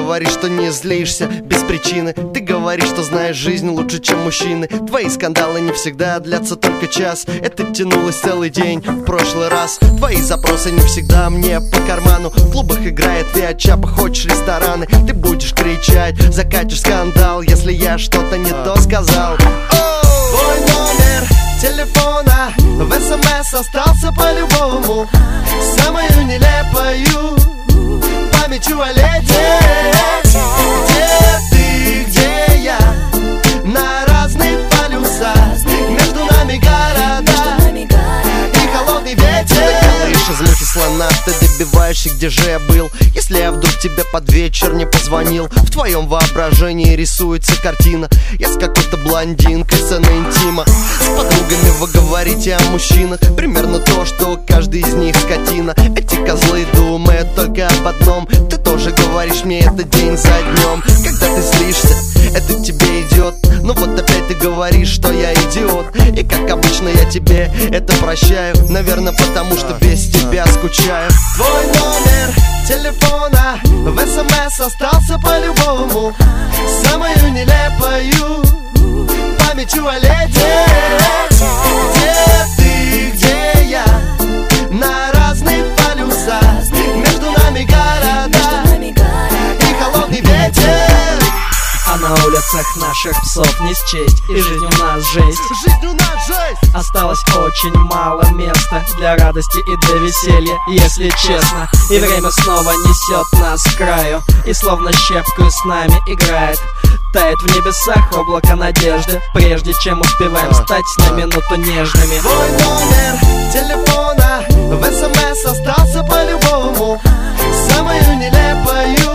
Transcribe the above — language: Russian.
говоришь, что не злишься без причины. Ты говоришь, что знаешь жизнь лучше, чем мужчины. Твои скандалы не всегда длятся только час. Это тянулось целый день в прошлый раз. Твои запросы не всегда мне по карману. В клубах играет Виачапа, хочешь рестораны. Ты будешь кричать, закатишь скандал, если я что-то не то сказал. Твой номер телефона в СМС остался по-любому. Самую нелепую памятью о лете. Где ты, где я? На разных полюсах. Между нами города и холодный ветер. Из мухи слона ты добиваешься, где же я был? Если я вдруг тебе под вечер не позвонил, в твоем воображении рисуется картина. Я с какой-то блондинкой, сцена интима. С подругами вы говорите о мужчинах, примерно то, что каждый из них скотина. Эти козлы думают только об одном. Ты тоже говоришь мне это день за днем. Когда ты злишься, это тебе идет. Но вот опять ты говоришь, что я идиот. И как обычно я тебе это прощаю. Наверное, потому что без тебя скучаю. Твой номер телефона в СМС остался по-любому. Самую нелепую памятью о лете. Где ты, где я? На разных полюсах. Между нами города и холодный ветер. А на улицах наших псов не счесть. И жизнь у нас жесть. Жизнь у нас жесть. Осталось очень мало места для радости и для веселья, если честно. И время снова несет нас к краю, и словно щепкою с нами играет. Тает в небесах облако надежды, прежде чем успеваем стать на минуту нежными. Твой номер телефона в СМС остался по-любому. Самую нелепую